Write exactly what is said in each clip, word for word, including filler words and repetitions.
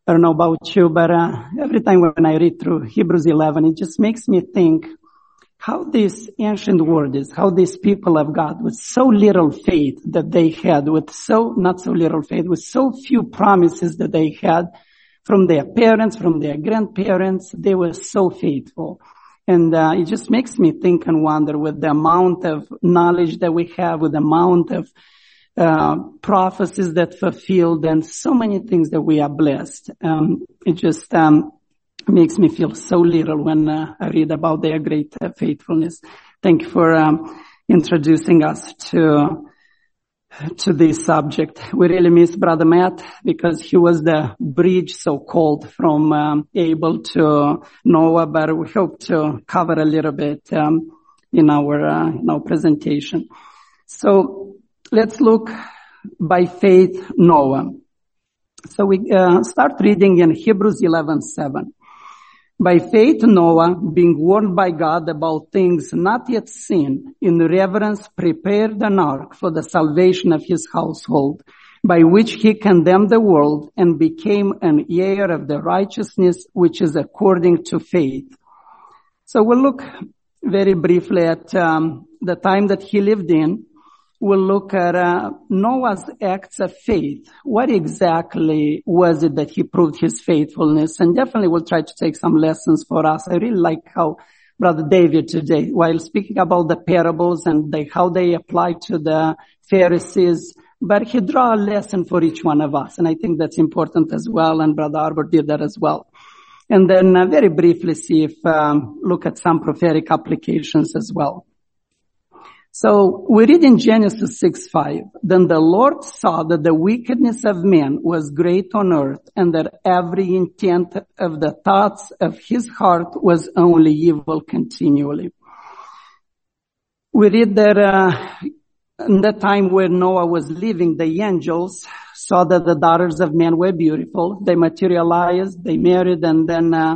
I don't know about you, but uh, every time when I read through Hebrews eleven, it just makes me think how these ancient words, how these people of God with so little faith that they had, with so, not so little faith, with so few promises that they had from their parents, from their grandparents, they were so faithful. And uh, it just makes me think and wonder with the amount of knowledge that we have, with the amount of uh prophecies that fulfilled and so many things that we are blessed. Um, it just um makes me feel so little when uh, I read about their great uh, faithfulness. Thank you for um, introducing us to to this subject. We really miss Brother Matt because he was the bridge, so-called, from um, Abel to Noah, but we hope to cover a little bit um, in our uh, in our presentation. So let's look by faith Noah. So we uh, start reading in Hebrews eleven seven. By faith Noah, being warned by God about things not yet seen, in reverence prepared an ark for the salvation of his household, by which he condemned the world and became an heir of the righteousness which is according to faith. So we'll look very briefly at um, the time that he lived in. We'll look at uh, Noah's acts of faith. What exactly was it that he proved his faithfulness? And definitely we'll try to take some lessons for us. I really like how Brother David today, while speaking about the parables and they, how they apply to the Pharisees, but he draw a lesson for each one of us. And I think that's important as well. And Brother Arbor did that as well. And then uh, very briefly see if, um, look at some prophetic applications as well. So we read in Genesis six five, then the Lord saw that the wickedness of man was great on earth, and that every intent of the thoughts of his heart was only evil continually. We read that uh, in the time where Noah was living, the angels saw that the daughters of men were beautiful. They materialized, they married, and then uh,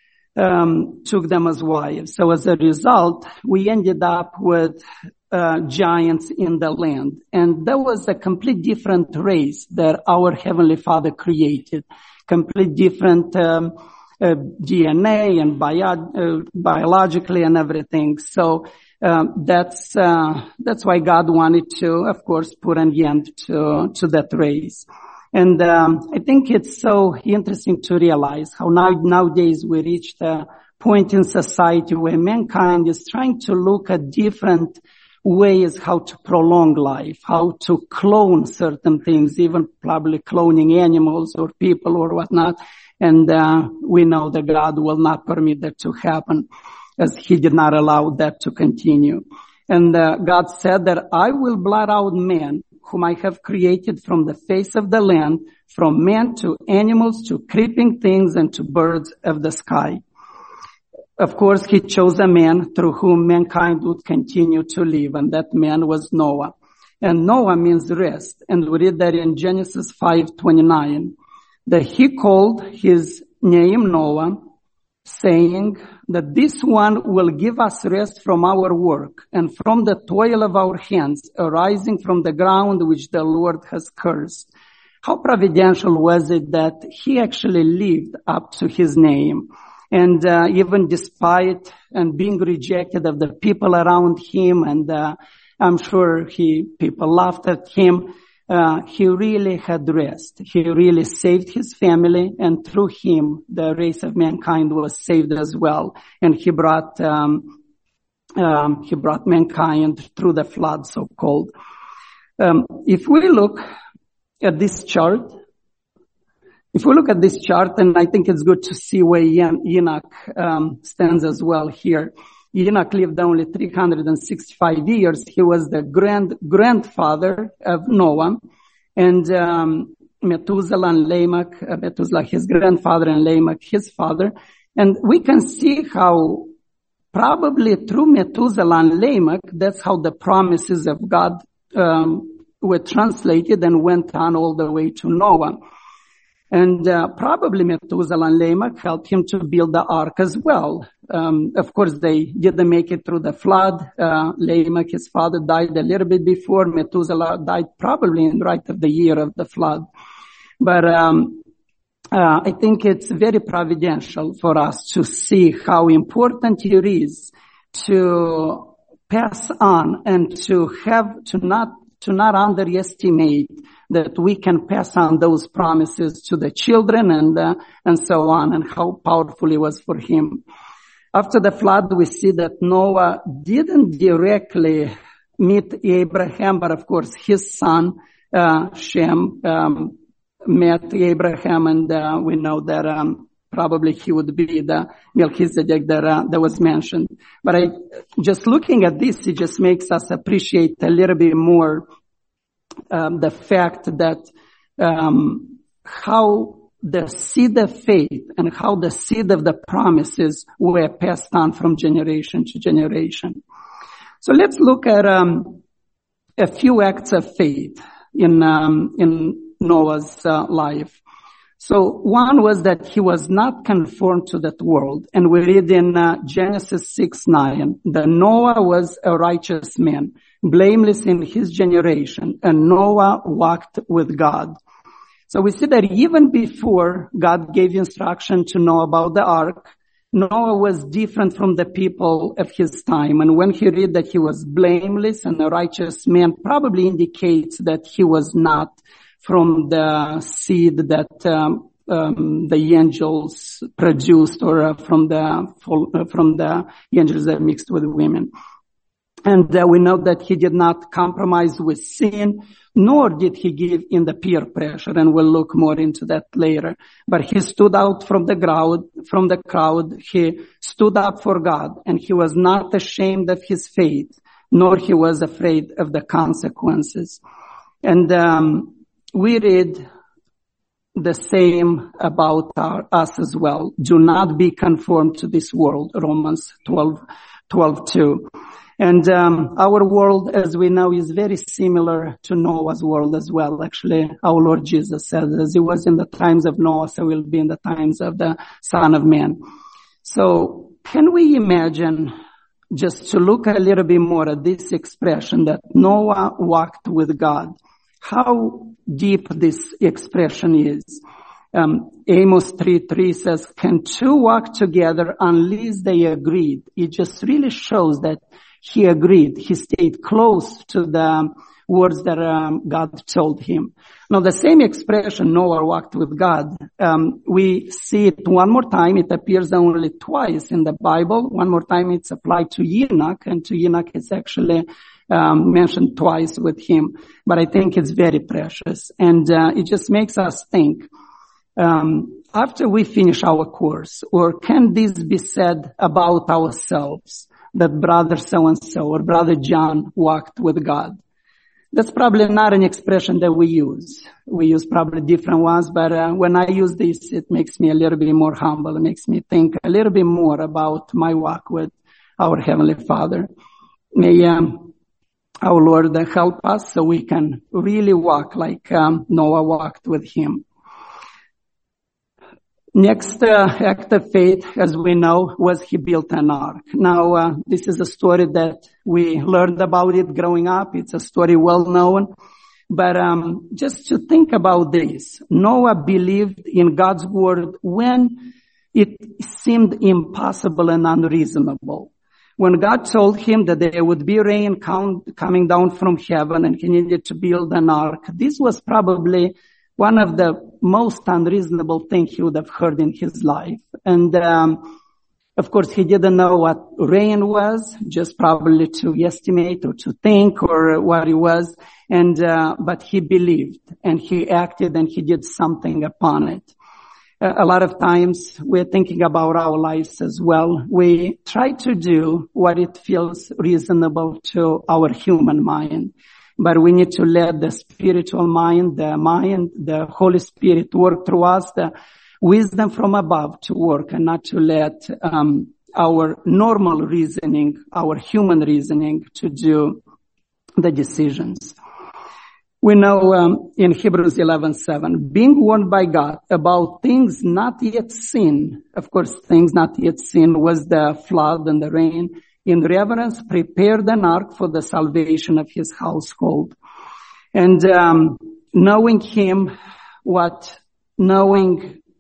um, took them as wives. So as a result, we ended up with Uh, giants in the land. And that was a complete different race that our Heavenly Father created. Complete different um, uh, D N A and bio- uh, biologically and everything. So um, that's uh, that's why God wanted to, of course, put an end to to that race. And um, I think it's so interesting to realize how now nowadays we reached a point in society where mankind is trying to look at different ways how to prolong life, how to clone certain things, even probably cloning animals or people or whatnot. And uh, we know that God will not permit that to happen, as he did not allow that to continue. And uh, God said that I will blot out man whom I have created from the face of the land, from man to animals to creeping things and to birds of the sky. Of course, he chose a man through whom mankind would continue to live, and that man was Noah. And Noah means rest, and we read that in Genesis five twenty-nine, that he called his name Noah, saying that this one will give us rest from our work and from the toil of our hands, arising from the ground which the Lord has cursed. How providential was it that he actually lived up to his name? And uh, even despite and being rejected of the people around him, and uh, I'm sure he people laughed at him, uh, he really had rest. He really saved his family, and through him, the race of mankind was saved as well. And he brought um, um, he brought mankind through the flood, so-called. Um, if we look at this chart. If we look at this chart, and I think it's good to see where Enoch um, stands as well here. Enoch lived only three hundred sixty-five years. He was the grand grandfather of Noah, and um, Methuselah and Lamech, uh, Methuselah his grandfather and Lamech his father. And we can see how probably through Methuselah and Lamech, that's how the promises of God um, were translated and went on all the way to Noah. And uh, probably Methuselah and Lamech helped him to build the ark as well. Um, of course, they didn't make it through the flood. Uh, Lamech, his father, died a little bit before. Methuselah died probably in right of the year of the flood. But um, uh, I think it's very providential for us to see how important it is to pass on and to have, to not, to not underestimate that we can pass on those promises to the children and, uh, and so on, and how powerful it was for him. After the flood, we see that Noah didn't directly meet Abraham, but of course his son, uh, Shem, um, met Abraham, and, uh, we know that, um, probably he would be the Melchizedek that, uh, that was mentioned. But I, just looking at this, it just makes us appreciate a little bit more, um, the fact that, um, how the seed of faith and how the seed of the promises were passed on from generation to generation. So let's look at, um, a few acts of faith in, um, in Noah's uh, life. So one was that he was not conformed to that world. And we read in uh, Genesis six nine that Noah was a righteous man, blameless in his generation, and Noah walked with God. So we see that even before God gave instruction to Noah about the ark, Noah was different from the people of his time. And when he read that he was blameless and a righteous man, probably indicates that he was not from the seed that um, um, the angels produced, or uh, from the from the angels that mixed with women. And uh, we know that he did not compromise with sin, nor did he give in the peer pressure, and we'll look more into that later. But he stood out from the crowd, from the crowd. He stood up for God, and he was not ashamed of his faith, nor he was afraid of the consequences. And um, we read the same about our, us as well. Do not be conformed to this world, Romans twelve, twelve two. And um, our world, as we know, is very similar to Noah's world as well. Actually, our Lord Jesus said, as it was in the times of Noah, so it will be in the times of the Son of Man. So can we imagine, just to look a little bit more at this expression, that Noah walked with God, how deep this expression is? Um, Amos three three says, can two walk together unless they agreed? It just really shows that he agreed. He stayed close to the words that um, God told him. Now, the same expression, Noah walked with God, um, we see it one more time. It appears only twice in the Bible. One more time it's applied to Enoch, and to Enoch it's actually um, mentioned twice with him. But I think it's very precious. And uh, it just makes us think, um, after we finish our course, or can this be said about ourselves, that brother so-and-so or brother John walked with God? That's probably not an expression that we use. We use probably different ones, but uh, when I use this, it makes me a little bit more humble. It makes me think a little bit more about my walk with our Heavenly Father. May um, our Lord help us so we can really walk like um, Noah walked with Him. Next uh, act of faith, as we know, was he built an ark. Now, uh, this is a story that we learned about it growing up. It's a story well known. But um just to think about this, Noah believed in God's word when it seemed impossible and unreasonable. When God told him that there would be rain count, coming down from heaven and he needed to build an ark, this was probably one of the most unreasonable things he would have heard in his life. And, um, of course, he didn't know what rain was, just probably to estimate or to think or what it was. And, uh, but he believed and he acted and he did something upon it. Uh, a lot of times we're thinking about our lives as well. We try to do what it feels reasonable to our human mind. But we need to let the spiritual mind, the mind, the Holy Spirit work through us, the wisdom from above to work, and not to let um our normal reasoning, our human reasoning, to do the decisions. We know um, in Hebrews eleven seven, being warned by God about things not yet seen. Of course, things not yet seen was the flood and the rain. In reverence, prepared an ark for the salvation of his household. And um knowing him, what knowing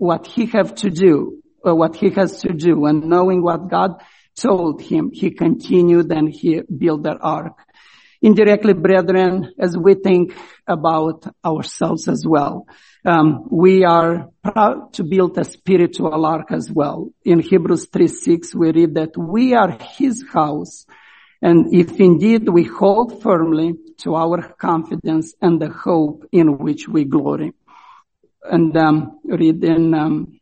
what he have to do, or what he has to do, and knowing what God told him, he continued and he built that ark. Indirectly, brethren, as we think about ourselves as well, um, we are proud to build a spiritual ark as well. In Hebrews three six, we read that we are his house, and if indeed we hold firmly to our confidence and the hope in which we glory. And um, read in um,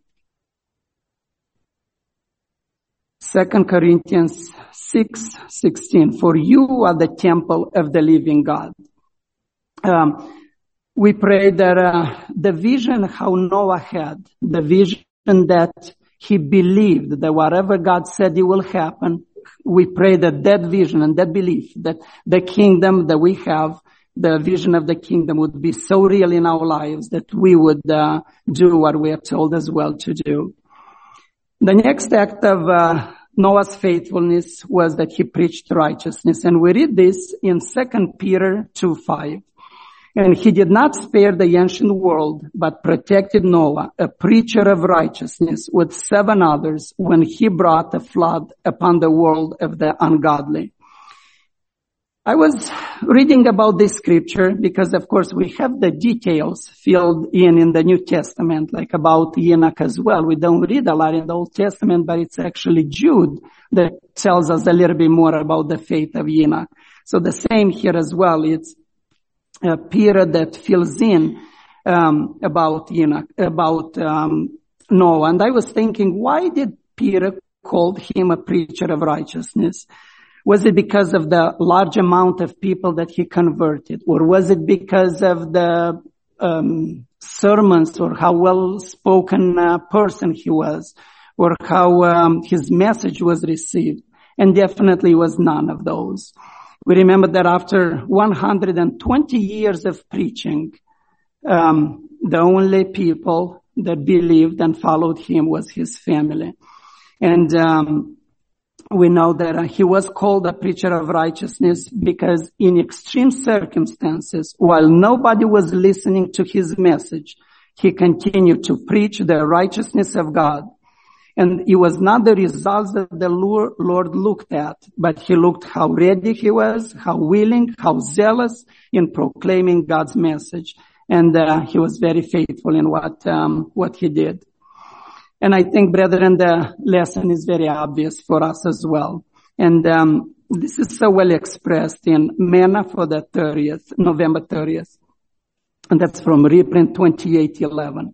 Second Corinthians six sixteen, for you are the temple of the living God. Um, we pray that uh, the vision how Noah had, the vision that he believed that whatever God said it will happen, we pray that that vision and that belief, that the kingdom that we have, the vision of the kingdom would be so real in our lives that we would uh, do what we are told as well to do. The next act of uh, Noah's faithfulness was that he preached righteousness. And we read this in Second Peter two five. And he did not spare the ancient world, but protected Noah, a preacher of righteousness, with seven others when he brought a flood upon the world of the ungodly. I was reading about this scripture because, of course, we have the details filled in in the New Testament, like about Enoch as well. We don't read a lot in the Old Testament, but it's actually Jude that tells us a little bit more about the faith of Enoch. So the same here as well. It's uh, Peter that fills in um, about Enoch, about um, Noah. And I was thinking, why did Peter call him a preacher of righteousness? Was it because of the large amount of people that he converted? Or was it because of the um, sermons, or how well-spoken uh, person he was, or how um, his message was received? And definitely was none of those. We remember that after one hundred twenty years of preaching, um, the only people that believed and followed him was his family. And um we know that uh, he was called a preacher of righteousness because in extreme circumstances, while nobody was listening to his message, he continued to preach the righteousness of God. And it was not the results that the Lord looked at, but he looked how ready he was, how willing, how zealous in proclaiming God's message. And uh, he was very faithful in what um, what he did. And I think, brethren, the lesson is very obvious for us as well. And um, this is so well expressed in Manna for the thirtieth, November thirtieth. And that's from reprint twenty-eight eleven.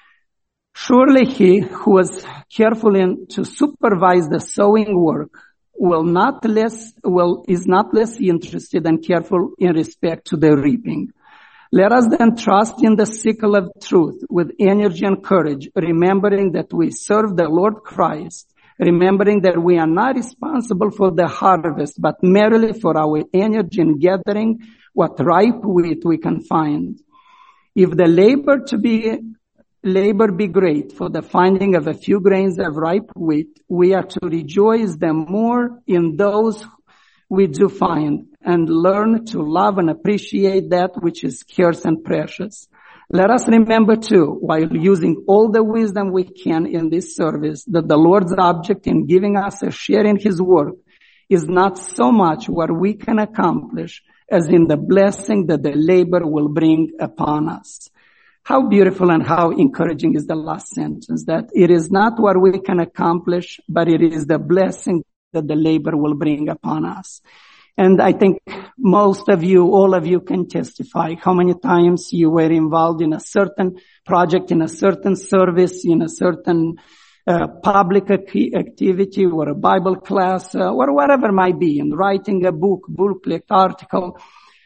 Surely he who was careful in to supervise the sowing work will not less, will, is not less interested and careful in respect to the reaping. Let us then trust in the sickle of truth with energy and courage, remembering that we serve the Lord Christ, remembering that we are not responsible for the harvest, but merely for our energy in gathering what ripe wheat we can find. If the labor to be, labor be great for the finding of a few grains of ripe wheat, we are to rejoice the more in those we do find, and learn to love and appreciate that which is scarce and precious. Let us remember too, while using all the wisdom we can in this service, that the Lord's object in giving us a share in his work is not so much what we can accomplish as in the blessing that the labor will bring upon us. How beautiful and how encouraging is the last sentence, that it is not what we can accomplish, but it is the blessing that the labor will bring upon us. And I think most of you, all of you can testify how many times you were involved in a certain project, in a certain service, in a certain uh, public activity or a Bible class, uh, or whatever it might be, in writing a book, booklet, article.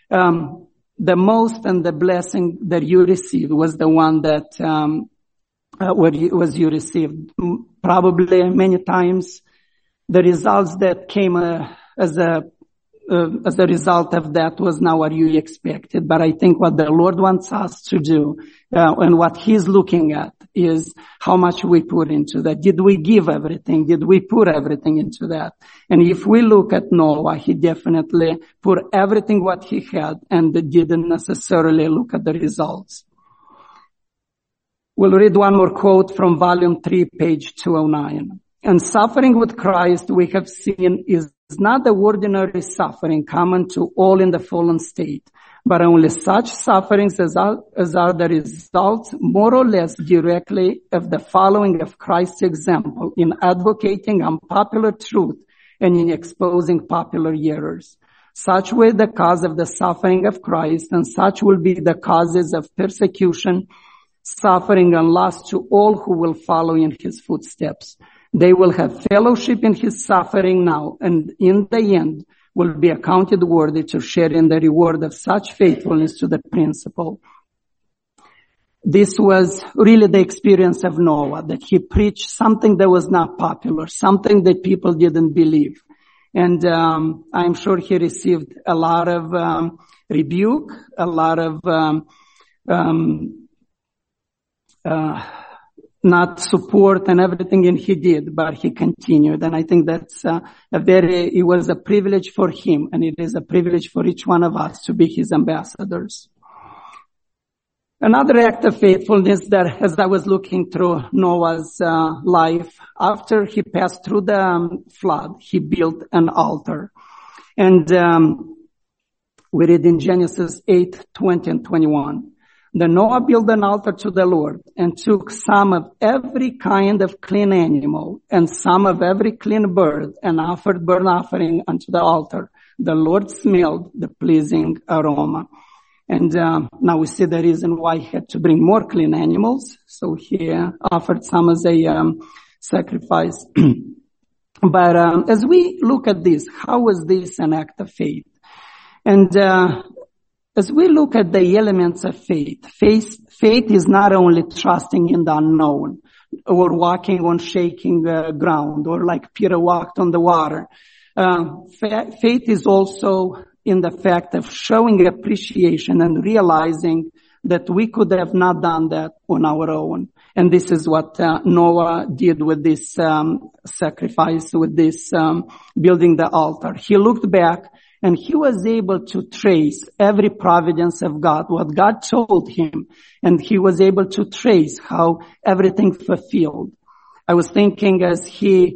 Um, the most and the blessing that you received was the one that um, uh, what you, was you received. Probably many times the results that came uh, as a uh, as a result of that was not what you expected. But I think what the Lord wants us to do uh, and what he's looking at is how much we put into that. Did we give everything? Did we put everything into that? And if we look at Noah, he definitely put everything what he had and didn't necessarily look at the results. We'll read one more quote from volume three, page two oh nine. And suffering with Christ, we have seen, is not the ordinary suffering common to all in the fallen state, but only such sufferings as are, as are the result more or less directly of the following of Christ's example in advocating unpopular truth and in exposing popular errors. Such were the cause of the suffering of Christ, and such will be the causes of persecution, suffering, and loss to all who will follow in his footsteps. They will have fellowship in his suffering now, and in the end will be accounted worthy to share in the reward of such faithfulness to the principle. This was really the experience of Noah, that he preached something that was not popular, something that people didn't believe. And um, I'm sure he received a lot of um, rebuke, a lot of um, um, uh, not support and everything, and he did, but he continued. And I think that's uh, a very, it was a privilege for him, and it is a privilege for each one of us to be his ambassadors. Another act of faithfulness that, as I was looking through Noah's uh, life, after he passed through the um, flood, he built an altar. And um, we read in Genesis eight, twenty and twenty-one. Then Noah built an altar to the Lord and took some of every kind of clean animal and some of every clean bird and offered burnt offering unto the altar. The Lord smelled the pleasing aroma. And uh, now we see the reason why he had to bring more clean animals. So he uh, offered some as a um, sacrifice. But um, as we look at this, how was this an act of faith? And uh, as we look at the elements of faith, faith, faith is not only trusting in the unknown or walking on shaking uh, ground or like Peter walked on the water. Uh, fa- faith is also in the fact of showing appreciation and realizing that we could have not done that on our own. And this is what uh, Noah did with this um, sacrifice, with this um, building the altar. He looked back and he was able to trace every providence of God, what God told him, and he was able to trace how everything fulfilled. I was thinking as he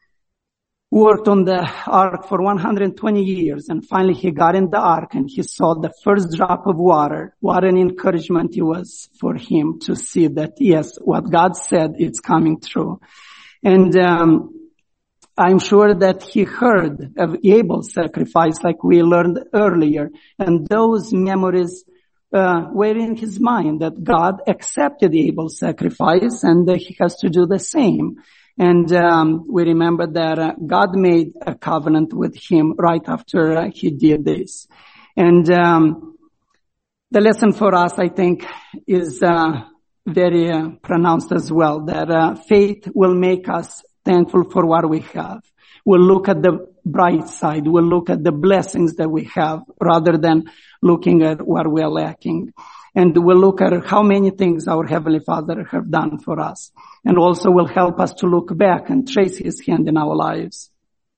worked on the ark for one hundred twenty years, and finally he got in the ark and he saw the first drop of water. What an encouragement it was for him to see that, yes, what God said, it's coming true. And um I'm sure that he heard of Abel's sacrifice like we learned earlier, and those memories uh were in his mind that God accepted Abel's sacrifice and that he has to do the same. And um we remember that uh, God made a covenant with him right after uh, he did this. And um the lesson for us, I think, is uh very uh, pronounced as well, that uh, faith will make us thankful for what we have. We'll look at the bright side. We'll look at the blessings that we have rather than looking at what we're lacking. And we'll look at how many things our Heavenly Father have done for us. And also will help us to look back and trace His hand in our lives.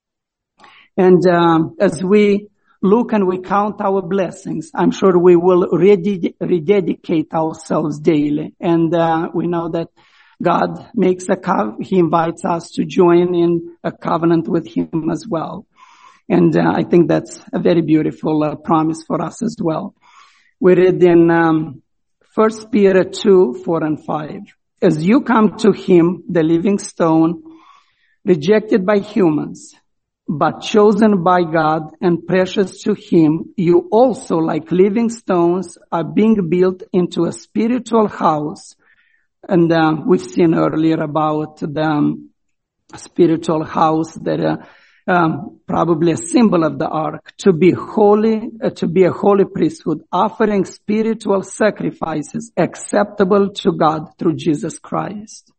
And um, as we look and we count our blessings, I'm sure we will reded- rededicate ourselves daily. And uh, we know that God makes a co- He invites us to join in a covenant with Him as well. And uh, I think that's a very beautiful uh, promise for us as well. We read in um, First Peter two, four and five. As you come to Him, the living stone, rejected by humans, but chosen by God and precious to Him, you also, like living stones, are being built into a spiritual house. And uh, we've seen earlier about the um, spiritual house that uh, um, probably a symbol of the ark, to be holy, uh, to be a holy priesthood, offering spiritual sacrifices acceptable to God through Jesus Christ.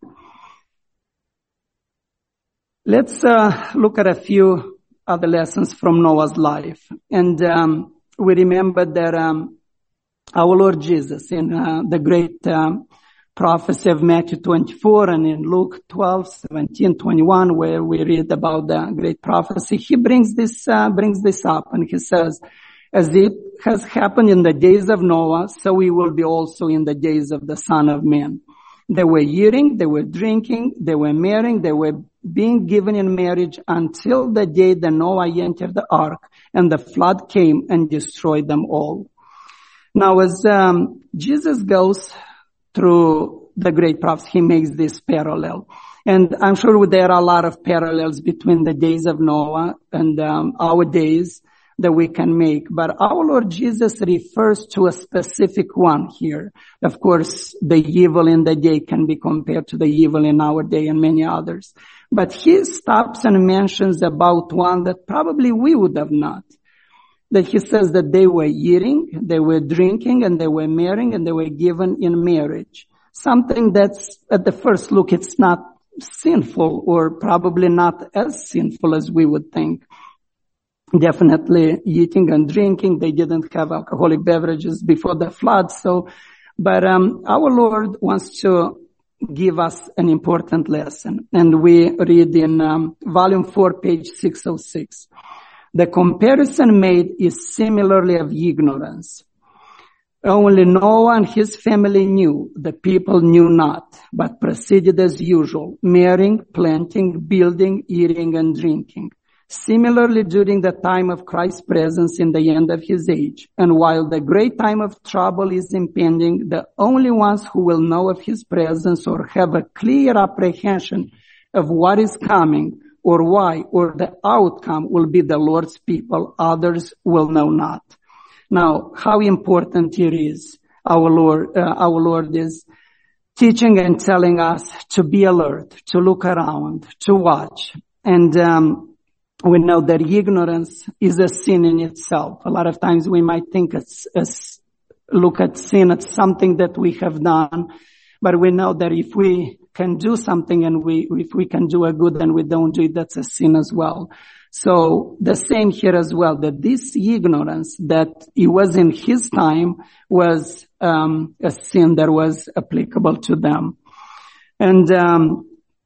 Let's uh, look at a few other lessons from Noah's life. And um, we remember that um, our Lord Jesus in uh, the great um, prophecy of Matthew twenty-four and in Luke twelve, seventeen, twenty-one, where we read about the great prophecy, he brings this, uh, brings this up, and he says, as it has happened in the days of Noah, so it will be also in the days of the Son of Man. They were eating, they were drinking, they were marrying, they were being given in marriage until the day that Noah entered the ark and the flood came and destroyed them all. Now, as um, Jesus goes through the great prophets, he makes this parallel. And I'm sure there are a lot of parallels between the days of Noah and um, our days that we can make. But our Lord Jesus refers to a specific one here. Of course, the evil in the day can be compared to the evil in our day and many others. But he stops and mentions about one that probably we would have not. That he says that they were eating, they were drinking, and they were marrying, and they were given in marriage. Something that's, at the first look, it's not sinful, or probably not as sinful as we would think. Definitely eating and drinking. They didn't have alcoholic beverages before the flood. So, but, um, our Lord wants to give us an important lesson. And we read in, um, volume four, page six oh six. The comparison made is similarly of ignorance. Only Noah and his family knew, the people knew not, but proceeded as usual, marrying, planting, building, eating, and drinking. Similarly, during the time of Christ's presence in the end of his age, and while the great time of trouble is impending, the only ones who will know of his presence or have a clear apprehension of what is coming or why or the outcome will be the Lord's people. Others will know not. Now, how important it is, our Lord, uh, our Lord is teaching and telling us to be alert, to look around, to watch. And, um, we know that ignorance is a sin in itself. A lot of times we might think it's, it's look at sin as something that we have done, but we know that if we can do something and we, if we can do a good and we don't do it, that's a sin as well. So the same here as well, that this ignorance that it was in his time was, um, a sin that was applicable to them. And, um,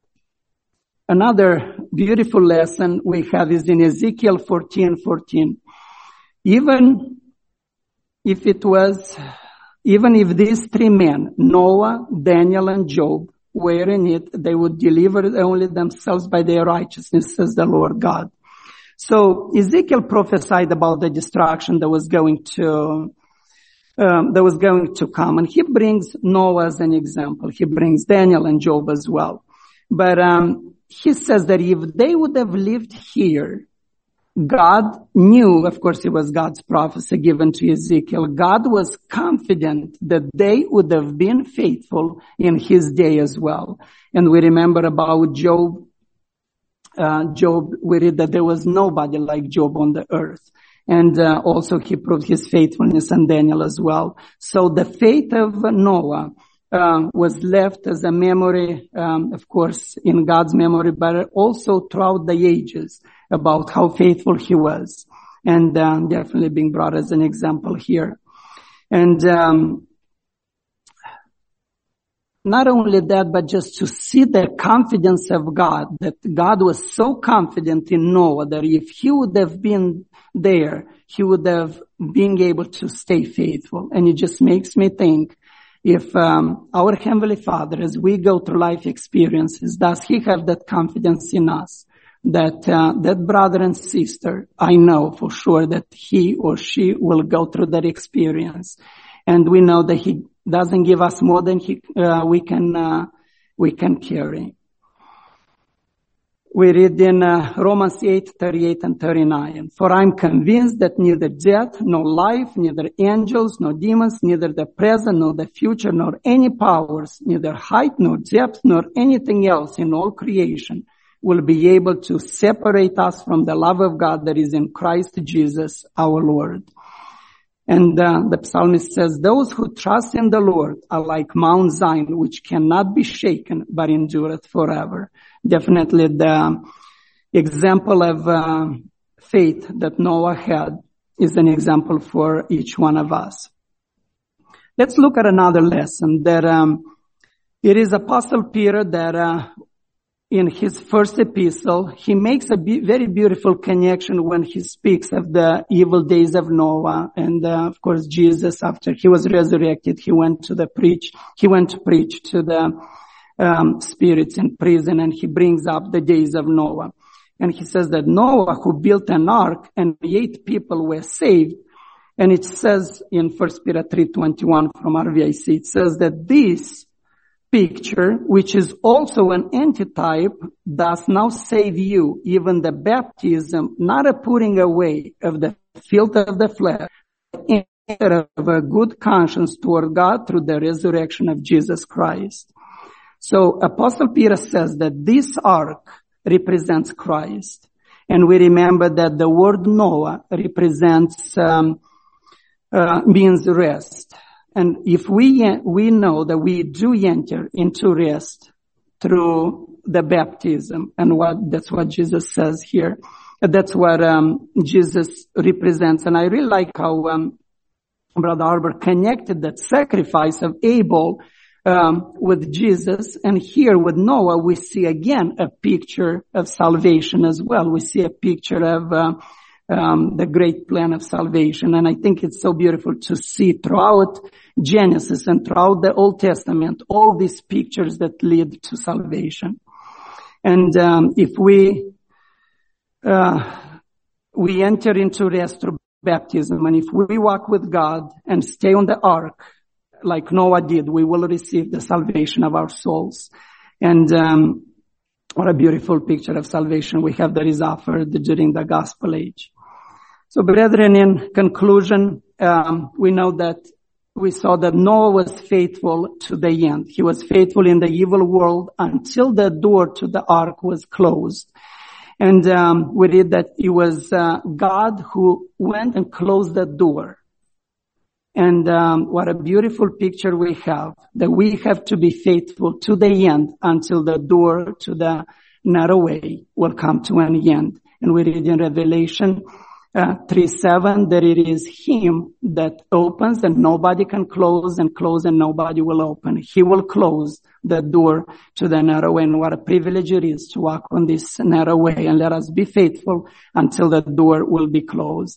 another beautiful lesson we have is in Ezekiel fourteen fourteen. Even if it was, even if these three men, Noah, Daniel, and Job, were in it, they would deliver only themselves by their righteousness, says the Lord God. So Ezekiel prophesied about the destruction that was going to, um, that was going to come. And he brings Noah as an example. He brings Daniel and Job as well. But, um, he says that if they would have lived here, God knew, of course it was God's prophecy given to Ezekiel, God was confident that they would have been faithful in his day as well. And we remember about Job, uh, Job, we read that there was nobody like Job on the earth. And uh, also he proved his faithfulness, and Daniel as well. So the faith of Noah Uh, was left as a memory, um, of course, in God's memory, but also throughout the ages about how faithful he was, and uh, definitely being brought as an example here. And um, not only that, but just to see the confidence of God, that God was so confident in Noah that if he would have been there, he would have been able to stay faithful. And it just makes me think, if um, our Heavenly Father, as we go through life experiences, does he have that confidence in us that uh, that brother and sister, I know for sure that he or she will go through that experience, and we know that he doesn't give us more than he uh, we can uh, we can carry. We read in uh, Romans eight thirty-eight and thirty-nine. For I'm convinced that neither death, nor life, neither angels, nor demons, neither the present, nor the future, nor any powers, neither height, nor depth, nor anything else in all creation will be able to separate us from the love of God that is in Christ Jesus our Lord. And uh, the psalmist says, those who trust in the Lord are like Mount Zion, which cannot be shaken, but endureth forever. Definitely the example of uh, faith that Noah had is an example for each one of us. Let's look at another lesson that um, it is Apostle Peter that uh, in his first epistle, he makes a be- very beautiful connection when he speaks of the evil days of Noah. And, uh, of course, Jesus, after he was resurrected, he went to the preach, he went to preach to the, um, spirits in prison, and he brings up the days of Noah. And he says that Noah, who built an ark and eight people were saved. And it says in First Peter three twenty-one from R V I C, it says that this picture, which is also an antitype, does now save you, even the baptism, not a putting away of the filth of the flesh, but of a good conscience toward God through the resurrection of Jesus Christ. So Apostle Peter says that this ark represents Christ. And we remember that the word Noah represents, um, uh, means rest. And if we, we know that we do enter into rest through the baptism, and what, that's what Jesus says here. That's what, um, Jesus represents. And I really like how, um, Brother Albert connected that sacrifice of Abel, um, with Jesus. And here with Noah, we see again a picture of salvation as well. We see a picture of, uh, Um, the great plan of salvation. And I think it's so beautiful to see throughout Genesis and throughout the Old Testament, all these pictures that lead to salvation. And, um, if we, uh, we enter into rest through baptism, and if we walk with God and stay on the ark, like Noah did, we will receive the salvation of our souls. And, um, what a beautiful picture of salvation we have that is offered during the gospel age. So brethren, in conclusion, um, we know that we saw that Noah was faithful to the end. He was faithful in the evil world until the door to the ark was closed. And um, we read that it was uh, God who went and closed the door. And um, what a beautiful picture we have, that we have to be faithful to the end until the door to the narrow way will come to an end. And we read in Revelation uh, three seven that it is Him that opens and nobody can close, and close and nobody will open. He will close the door to the narrow way. And what a privilege it is to walk on this narrow way. And let us be faithful until the door will be closed.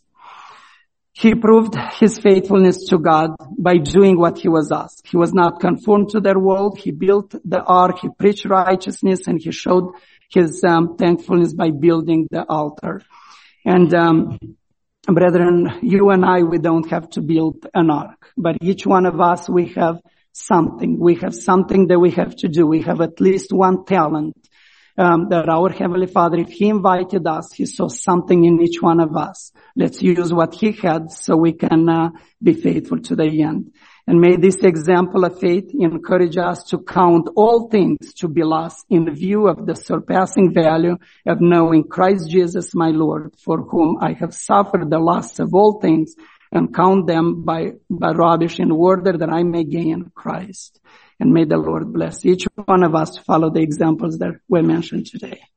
He proved his faithfulness to God by doing what he was asked. He was not conformed to their world. He built the ark. He preached righteousness, and he showed his um, thankfulness by building the altar. And um, brethren, you and I, we don't have to build an ark, but each one of us, we have something. We have something that we have to do. We have at least one talent. Um, that our Heavenly Father, if He invited us, He saw something in each one of us. Let's use what He had so we can uh, be faithful to the end. And may this example of faith encourage us to count all things to be lost in view of the surpassing value of knowing Christ Jesus my Lord, for whom I have suffered the loss of all things, and count them by, by rubbish in order that I may gain Christ. And may the Lord bless each one of us to follow the examples that were mentioned today.